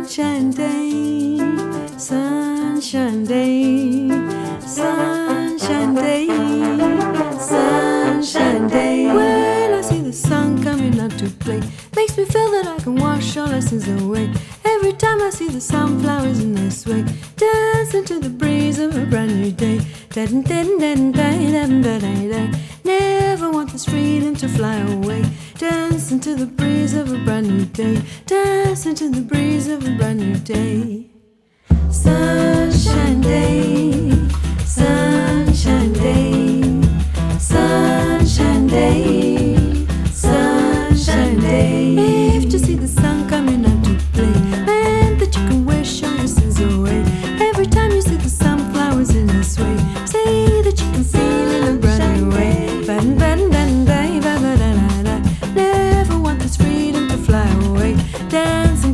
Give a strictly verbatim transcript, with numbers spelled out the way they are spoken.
Sunshine day, sunshine day, sunshine day, sunshine day. When I see the sun coming out to play, makes me feel that I can wash all lessons away. Every time I see the sunflowers in their sway, dancing to the breeze of a brand new day. Never want this freedom to fly away. Dancing to the breeze of a brand new day. Dancing to the breeze of a brand new day. Sunshine day,